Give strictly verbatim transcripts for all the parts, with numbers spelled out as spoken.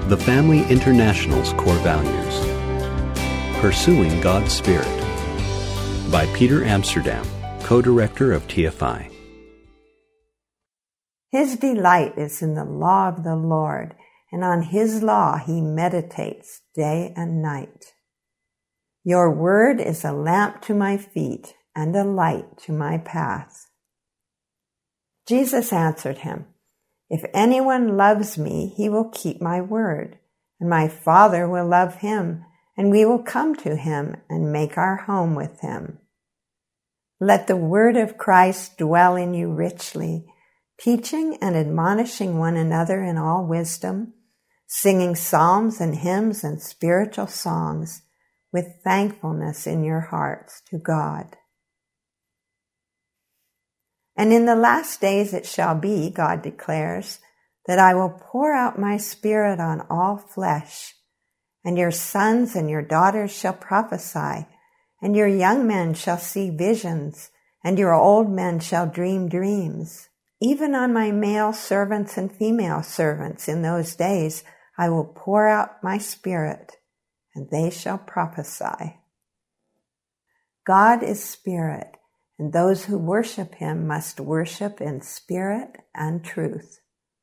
The Family International's Core Values. Pursuing God's Spirit. By Peter Amsterdam, co-director of T F I. His delight is in the law of the Lord, and on his law he meditates day and night. Your word is a lamp to my feet and a light to my path. Jesus answered him, If anyone loves me, he will keep my word, and my Father will love him, and we will come to him and make our home with him. Let the word of Christ dwell in you richly, teaching and admonishing one another in all wisdom, singing psalms and hymns and spiritual songs with thankfulness in your hearts to God. And in the last days it shall be, God declares, that I will pour out my Spirit on all flesh, and your sons and your daughters shall prophesy, and your young men shall see visions, and your old men shall dream dreams. Even on my male servants and female servants in those days I will pour out my Spirit, and they shall prophesy. God is Spirit, and those who worship him must worship in spirit and truth.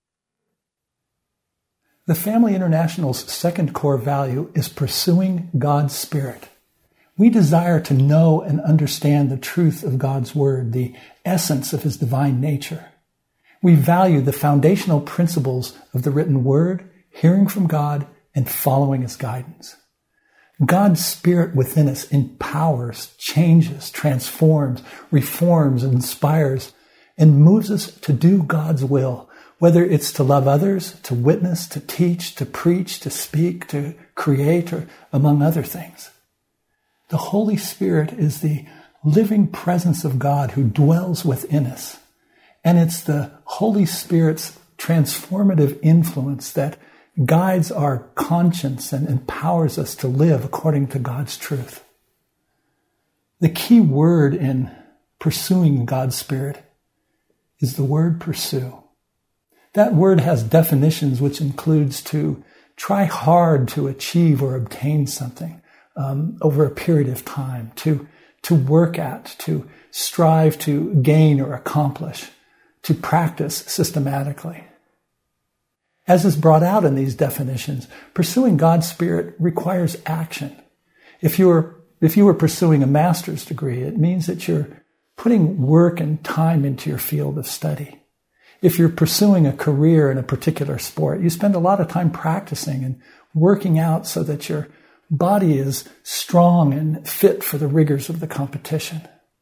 The Family International's second core value is pursuing God's Spirit. We desire to know and understand the truth of God's Word, the essence of his divine nature. We value the foundational principles of the written Word, hearing from God, and following his guidance. God's Spirit within us empowers, changes, transforms, reforms, and inspires, and moves us to do God's will, whether it's to love others, to witness, to teach, to preach, to speak, to create, or among other things. The Holy Spirit is the living presence of God who dwells within us, and it's the Holy Spirit's transformative influence that guides our conscience and empowers us to live according to God's truth. The key word in pursuing God's Spirit is the word pursue. That word has definitions which includes to try hard to achieve or obtain something um, over a period of time, to, to work at, to strive to gain or accomplish, to practice systematically. As is brought out in these definitions, pursuing God's Spirit requires action. If you were, if you were pursuing a master's degree, it means that you're putting work and time into your field of study. If you're pursuing a career in a particular sport, you spend a lot of time practicing and working out so that your body is strong and fit for the rigors of the competition.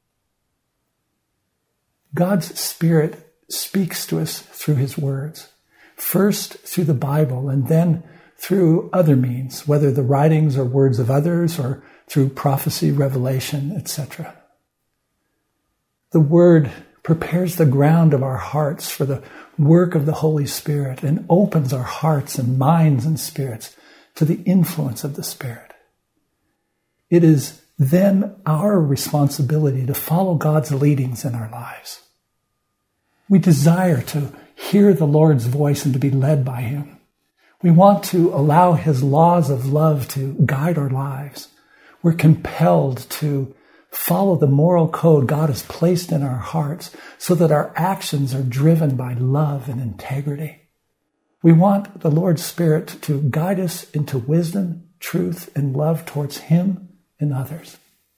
God's Spirit speaks to us through his words. First through the Bible, and then through other means, whether the writings or words of others, or through prophecy, revelation, et cetera. The Word prepares the ground of our hearts for the work of the Holy Spirit and opens our hearts and minds and spirits to the influence of the Spirit. It is then our responsibility to follow God's leadings in our lives. We desire to hear the Lord's voice and to be led by him. We want to allow his laws of love to guide our lives. We're compelled to follow the moral code God has placed in our hearts so that our actions are driven by love and integrity. We want the Lord's Spirit to guide us into wisdom, truth, and love towards him and others.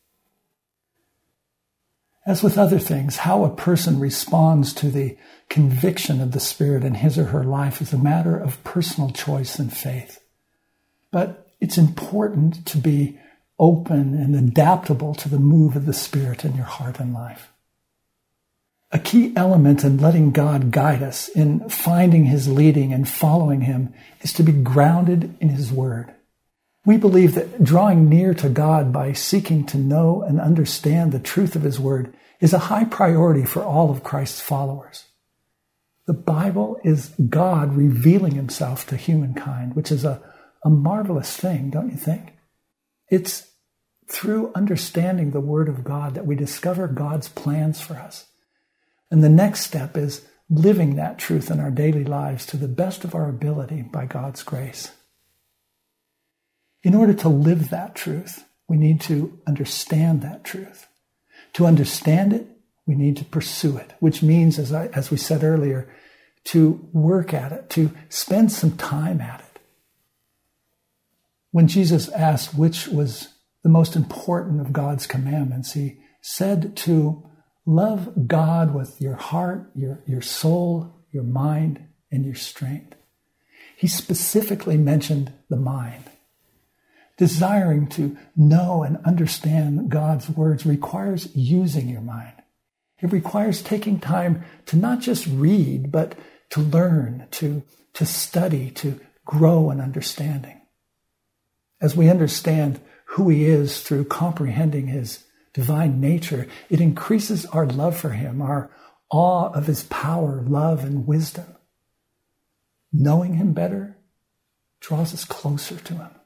As with other things, how a person responds to the conviction of the Spirit in his or her life is a matter of personal choice and faith. But it's important to be open and adaptable to the move of the Spirit in your heart and life. A key element in letting God guide us, in finding his leading and following him, is to be grounded in his word. We believe that drawing near to God by seeking to know and understand the truth of his word is a high priority for all of Christ's followers. The Bible is God revealing himself to humankind, which is a, a marvelous thing, don't you think? It's through understanding the word of God that we discover God's plans for us. And the next step is living that truth in our daily lives to the best of our ability by God's grace. In order to live that truth, we need to understand that truth. To understand it, we need to pursue it, which means, as I, as we said earlier, to work at it, to spend some time at it. When Jesus asked which was the most important of God's commandments, he said to love God with your heart, your, your soul, your mind, and your strength. He specifically mentioned the mind. Desiring to know and understand God's words requires using your mind. It requires taking time to not just read, but to learn, to, to study, to grow in understanding. As we understand who he is through comprehending his divine nature, it increases our love for him, our awe of his power, love, and wisdom. Knowing him better draws us closer to him.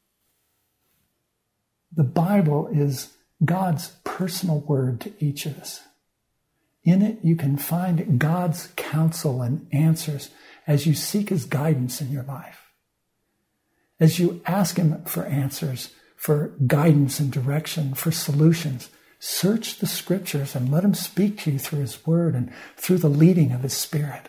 The Bible is God's personal word to each of us. In it, you can find God's counsel and answers as you seek his guidance in your life. As you ask him for answers, for guidance and direction, for solutions, search the scriptures and let him speak to you through his word and through the leading of his Spirit.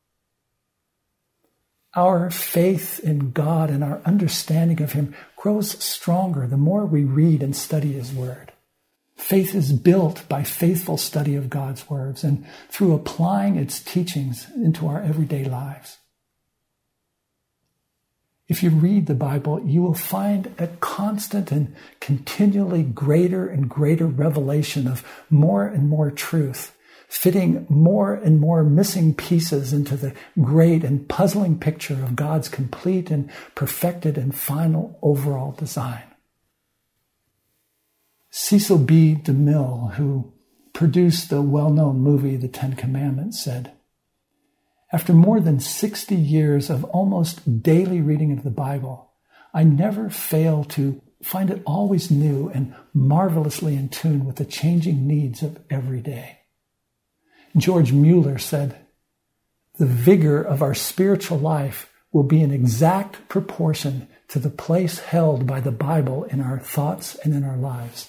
Our faith in God and our understanding of him grows stronger the more we read and study his word. Faith is built by faithful study of God's words and through applying its teachings into our everyday lives. If you read the Bible, you will find a constant and continually greater and greater revelation of more and more truth, fitting more and more missing pieces into the great and puzzling picture of God's complete and perfected and final overall design. Cecil B. DeMille, who produced the well-known movie The Ten Commandments, said, "After more than sixty years of almost daily reading of the Bible, I never fail to find it always new and marvelously in tune with the changing needs of every day." George Mueller said, "The vigor of our spiritual life will be in exact proportion to the place held by the Bible in our thoughts and in our lives."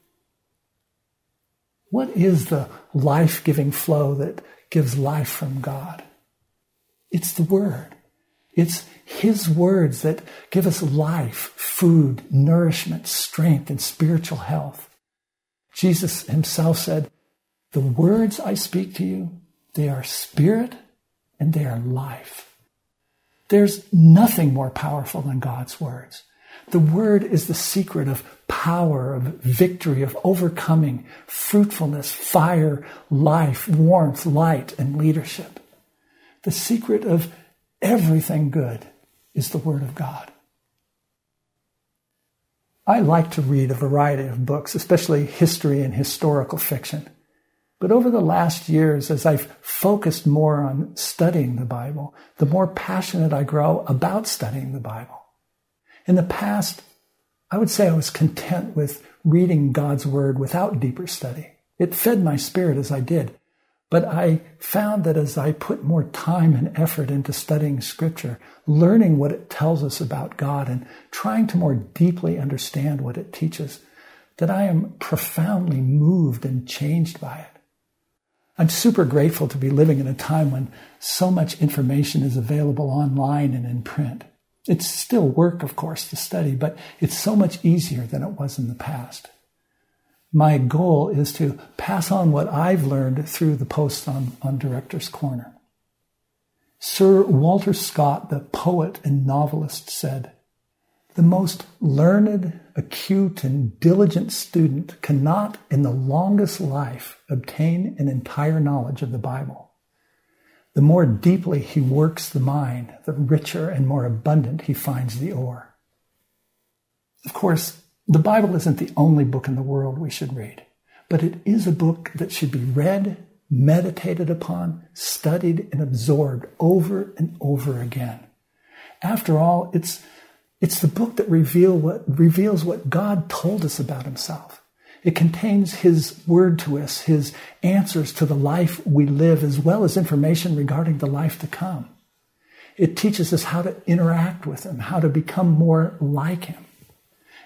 What is the life-giving flow that gives life from God? It's the Word. It's his words that give us life, food, nourishment, strength, and spiritual health. Jesus himself said, "The words I speak to you, they are spirit and they are life." There's nothing more powerful than God's words. The Word is the secret of power, of victory, of overcoming, fruitfulness, fire, life, warmth, light, and leadership. The secret of everything good is the Word of God. I like to read a variety of books, especially history and historical fiction. But over the last years, as I've focused more on studying the Bible, the more passionate I grow about studying the Bible. In the past, I would say I was content with reading God's Word without deeper study. It fed my spirit as I did. But I found that as I put more time and effort into studying Scripture, learning what it tells us about God and trying to more deeply understand what it teaches, that I am profoundly moved and changed by it. I'm super grateful to be living in a time when so much information is available online and in print. It's still work, of course, to study, but it's so much easier than it was in the past. My goal is to pass on what I've learned through the posts on, on Director's Corner. Sir Walter Scott, the poet and novelist, said, "The most learned, acute, and diligent student cannot, in the longest life, obtain an entire knowledge of the Bible. The more deeply he works the mind, the richer and more abundant he finds the ore." Of course, the Bible isn't the only book in the world we should read, but it is a book that should be read, meditated upon, studied, and absorbed over and over again. After all, it's, it's the book that reveal what, reveals what God told us about himself. It contains his word to us, his answers to the life we live, as well as information regarding the life to come. It teaches us how to interact with him, how to become more like him.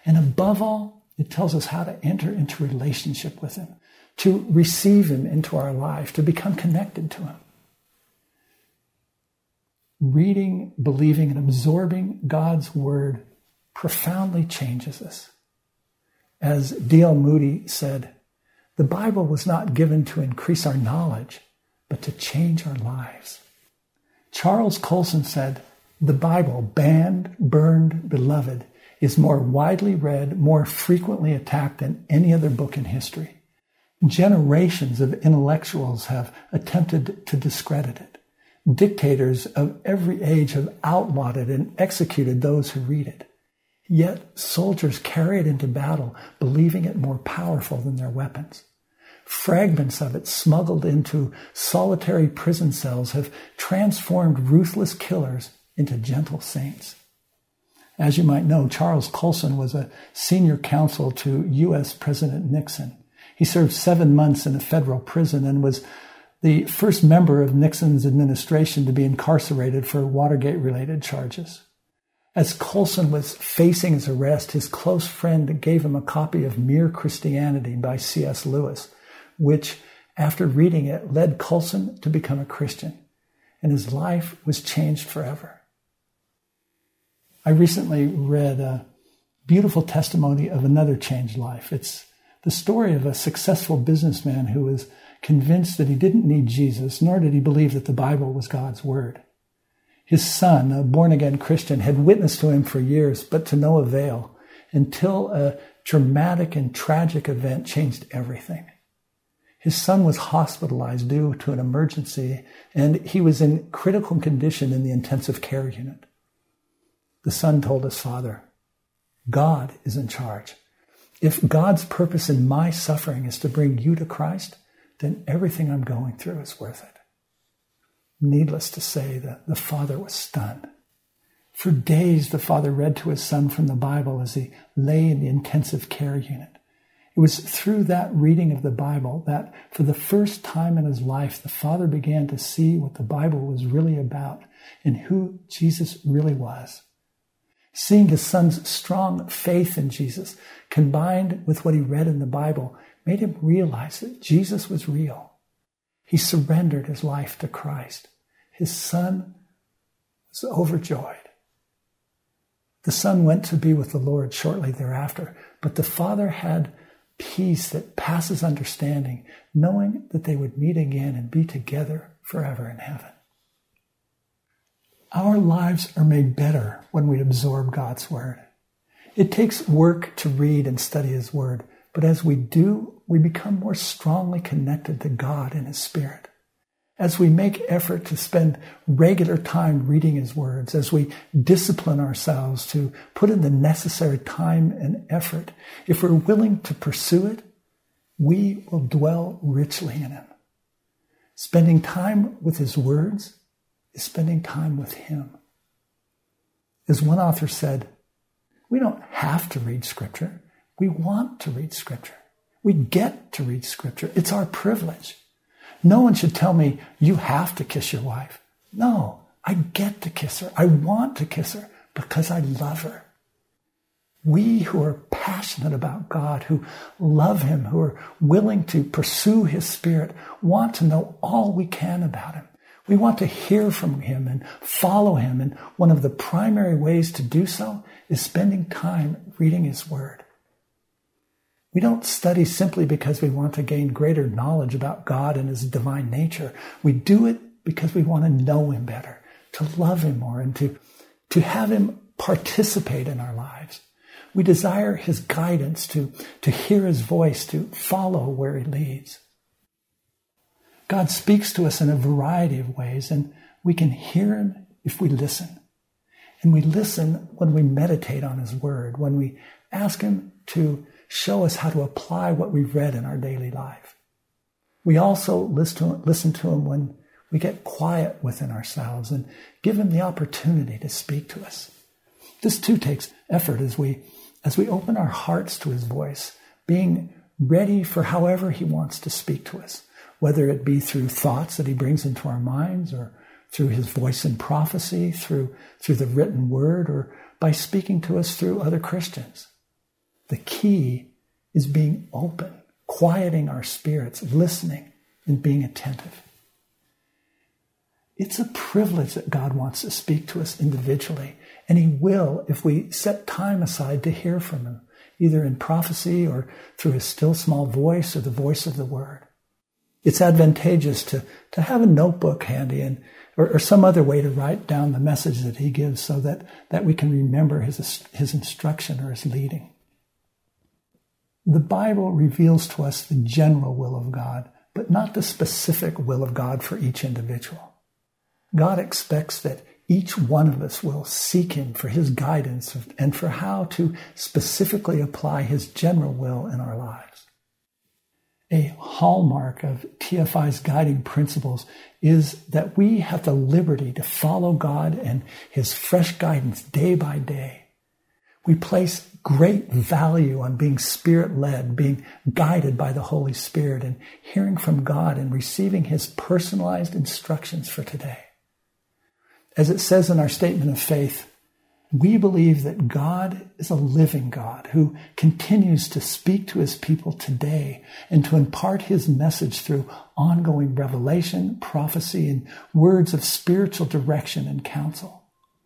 And above all, it tells us how to enter into relationship with him, to receive him into our life, to become connected to him. Reading, believing, and absorbing God's word profoundly changes us. As D L Moody said, the Bible was not given to increase our knowledge, but to change our lives. Charles Colson said, the Bible, banned, burned, beloved, is more widely read, more frequently attacked than any other book in history. Generations of intellectuals have attempted to discredit it. Dictators of every age have outlawed it and executed those who read it. Yet soldiers carry it into battle, believing it more powerful than their weapons. Fragments of it smuggled into solitary prison cells have transformed ruthless killers into gentle saints. As you might know, Charles Colson was a senior counsel to U S President Nixon. He served seven months in a federal prison and was the first member of Nixon's administration to be incarcerated for Watergate-related charges. As Colson was facing his arrest, his close friend gave him a copy of Mere Christianity by C S Lewis, which, after reading it, led Colson to become a Christian, and his life was changed forever. I recently read a beautiful testimony of another changed life. It's the story of a successful businessman who was convinced that he didn't need Jesus, nor did he believe that the Bible was God's word. His son, a born-again Christian, had witnessed to him for years, but to no avail, until a dramatic and tragic event changed everything. His son was hospitalized due to an emergency, and he was in critical condition in the intensive care unit. The son told his father, God is in charge. If God's purpose in my suffering is to bring you to Christ, then everything I'm going through is worth it. Needless to say, the, the father was stunned. For days, the father read to his son from the Bible as he lay in the intensive care unit. It was through that reading of the Bible that, for the first time in his life, the father began to see what the Bible was really about and who Jesus really was. Seeing his son's strong faith in Jesus, combined with what he read in the Bible, made him realize that Jesus was real. He surrendered his life to Christ. His son was overjoyed. The son went to be with the Lord shortly thereafter, but the father had peace that passes understanding, knowing that they would meet again and be together forever in heaven. Our lives are made better when we absorb God's word. It takes work to read and study his word, but as we do, we become more strongly connected to God and his Spirit. As we make effort to spend regular time reading his words, as we discipline ourselves to put in the necessary time and effort, if we're willing to pursue it, we will dwell richly in him. Spending time with his words is spending time with him. As one author said, we don't have to read Scripture. We want to read Scripture. We get to read Scripture. It's our privilege. No one should tell me, you have to kiss your wife. No, I get to kiss her. I want to kiss her because I love her. We who are passionate about God, who love him, who are willing to pursue his Spirit, want to know all we can about him. We want to hear from him and follow him. And one of the primary ways to do so is spending time reading his word. We don't study simply because we want to gain greater knowledge about God and his divine nature. We do it because we want to know him better, to love him more, and to, to have him participate in our lives. We desire his guidance, to, to hear his voice, to follow where he leads. God speaks to us in a variety of ways, and we can hear him if we listen. And we listen when we meditate on his word, when we ask him to show us how to apply what we've read in our daily life. We also listen to him when we get quiet within ourselves and give him the opportunity to speak to us. This too takes effort as we, as we open our hearts to his voice, being ready for however he wants to speak to us, whether it be through thoughts that he brings into our minds, or through his voice in prophecy, through, through the written word, or by speaking to us through other Christians. The key is being open, quieting our spirits, listening, and being attentive. It's a privilege that God wants to speak to us individually, and He will if we set time aside to hear from Him, either in prophecy or through His still small voice or the voice of the Word. It's advantageous to, to have a notebook handy and or, or some other way to write down the message that He gives so that, that we can remember His, His instruction or His leading. The Bible reveals to us the general will of God, but not the specific will of God for each individual. God expects that each one of us will seek Him for His guidance and for how to specifically apply His general will in our lives. A hallmark of T F I's guiding principles is that we have the liberty to follow God and His fresh guidance day by day. We place great value on being Spirit-led, being guided by the Holy Spirit, and hearing from God and receiving His personalized instructions for today. As it says in our statement of faith, we believe that God is a living God who continues to speak to His people today and to impart His message through ongoing revelation, prophecy, and words of spiritual direction and counsel.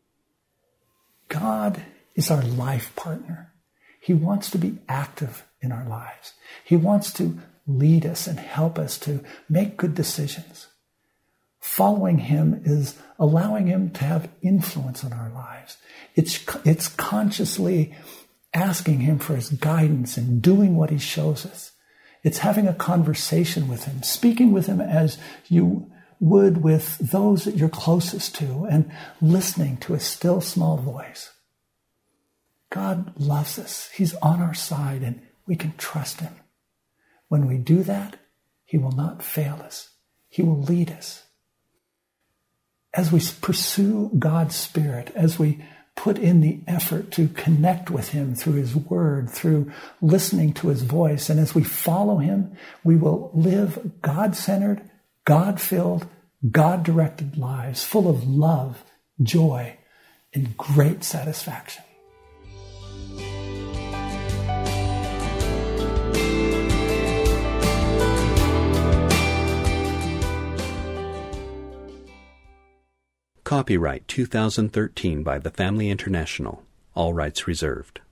God is our life partner. He wants to be active in our lives. He wants to lead us and help us to make good decisions. Following Him is allowing Him to have influence on our lives. It's, it's consciously asking Him for His guidance and doing what He shows us. It's having a conversation with Him, speaking with Him as you would with those that you're closest to, and listening to a still small voice. God loves us. He's on our side, and we can trust Him. When we do that, He will not fail us. He will lead us. As we pursue God's Spirit, as we put in the effort to connect with Him through His Word, through listening to His voice, and as we follow Him, we will live God-centered, God-filled, God-directed lives full of love, joy, and great satisfaction. Copyright two thousand thirteen by the Family International. All rights reserved.